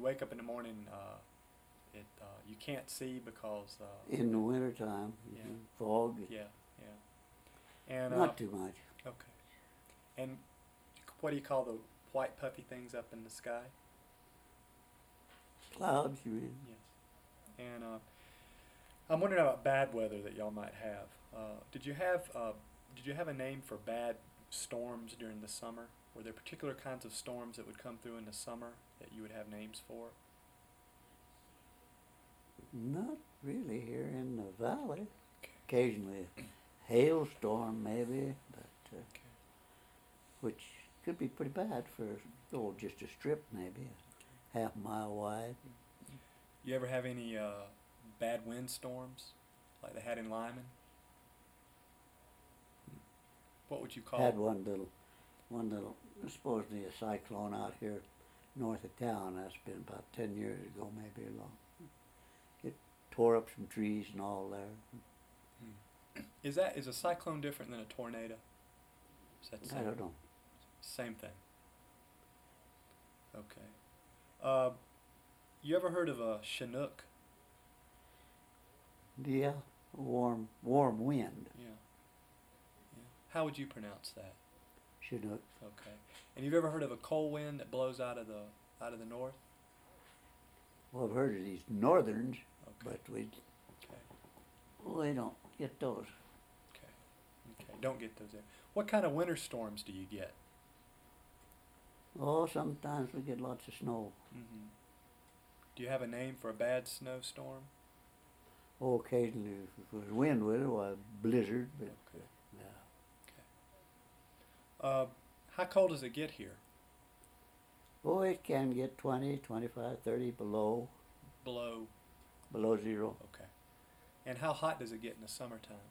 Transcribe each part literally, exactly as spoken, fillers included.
wake up in the morning, uh, it uh, you can't see because uh, In the wintertime, Yeah. mhm, fog, yeah, yeah, and uh, not too much. okay. And what do you call the white puffy things up in the sky? Clouds, you mean? Yes. And uh, I'm wondering about bad weather that y'all might have. Uh, did you have uh, did you have a name for bad storms during the summer? Were there particular kinds of storms that would come through in the summer that you would have names for? Not really here in the valley. Okay. Occasionally a hailstorm maybe, but uh, Okay. which could be pretty bad for oh, just a strip maybe, a half mile wide. You ever have any uh, bad windstorms like they had in Lyman? What would you call Had one little, one little, supposedly a cyclone out here north of town. That's been about ten years ago, maybe long. It tore up some trees and all there. Hmm. Is that is a cyclone different than a tornado? Is that the I same? don't know. Same thing. Okay. Uh, you ever heard of a Chinook? Yeah, warm, warm wind. Yeah. Yeah. How would you pronounce that? Chinook. Okay. And you've ever heard of a cold wind that blows out of the out of the north? Well, I've heard of these northerns, Okay. but we Okay. we don't get those. Okay. Okay. Don't get those there. What kind of winter storms do you get? Oh, sometimes we get lots of snow. Mm-hmm. Do you have a name for a bad snowstorm? Oh, occasionally if it was wind with it, why blizzard. But Okay. yeah. Uh, how cold does it get here? Oh, it can get twenty, twenty-five, thirty below, Below. below zero. Okay. And how hot does it get in the summertime?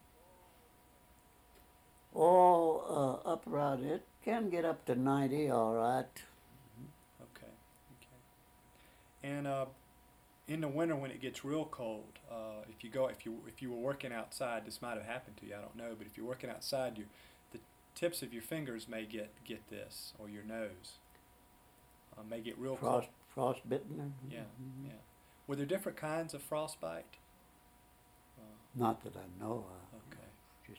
Oh, uh, up around it can get up to ninety, all right. Okay. Okay. And uh, in the winter when it gets real cold, uh, if you go, if you if you were working outside, this might have happened to you. I don't know, but if you're working outside, your the tips of your fingers may get get this, or your nose uh, may get real Frost, cold. frostbitten. or- Yeah. mhm. Yeah. Were there different kinds of frostbite? Uh, Not that I know of. okay. Just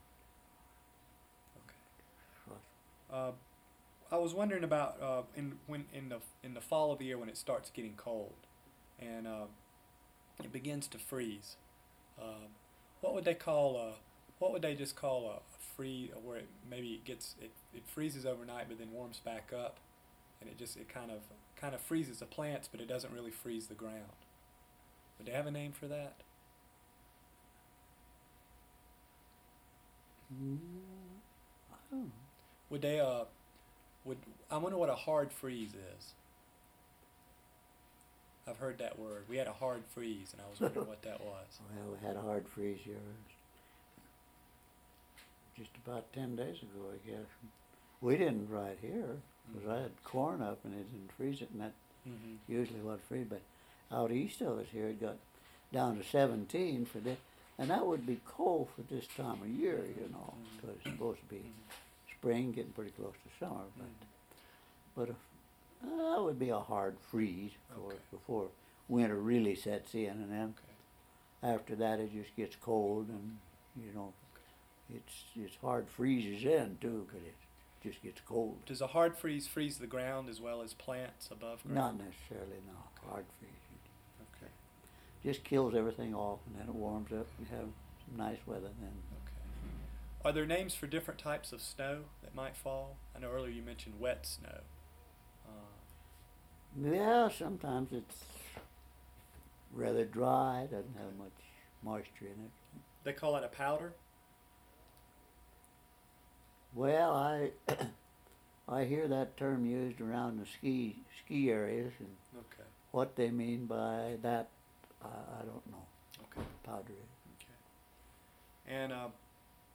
Okay. frost. Uh, I was wondering about uh, in when in the in the fall of the year when it starts getting cold, and uh, it begins to freeze. Uh, what would they call a what would they just call a, a free where it maybe it gets it, it freezes overnight but then warms back up, and it just it kind of kind of freezes the plants but it doesn't really freeze the ground. Would they have a name for that? Mm, I don't know. Would they uh would I wonder what a hard freeze is. I've heard that word. We had a hard freeze, and I was wondering what that was. Well, we had a hard freeze here just about ten days ago, I guess. We didn't right here, because I had corn up and it didn't freeze it, and that Mm-hmm. usually what freeze. But out east of us here, it got down to seventeen for this, and that would be cold for this time of year, you know, Mhm. because it's supposed to be Mm-hmm. spring, getting pretty close to summer. But but if, uh, that would be a hard freeze for, Okay. before winter really sets in, and then Okay. after that it just gets cold, and you know, it's it's hard freezes in too, but it just gets cold. Does a hard freeze freeze the ground as well as plants above Not ground? necessarily, no. Hard freeze. Okay. Just kills everything off, and then it warms up, and you have some nice weather then. Okay. Are there names for different types of snow that might fall? I know earlier you mentioned wet snow. Uh, Yeah, sometimes it's rather dry, doesn't have much moisture in it. they call it a powder. Well, I I hear that term used around the ski ski areas, and Okay. what they mean by that, I, I don't know. Okay. Powder is. Okay. And uh,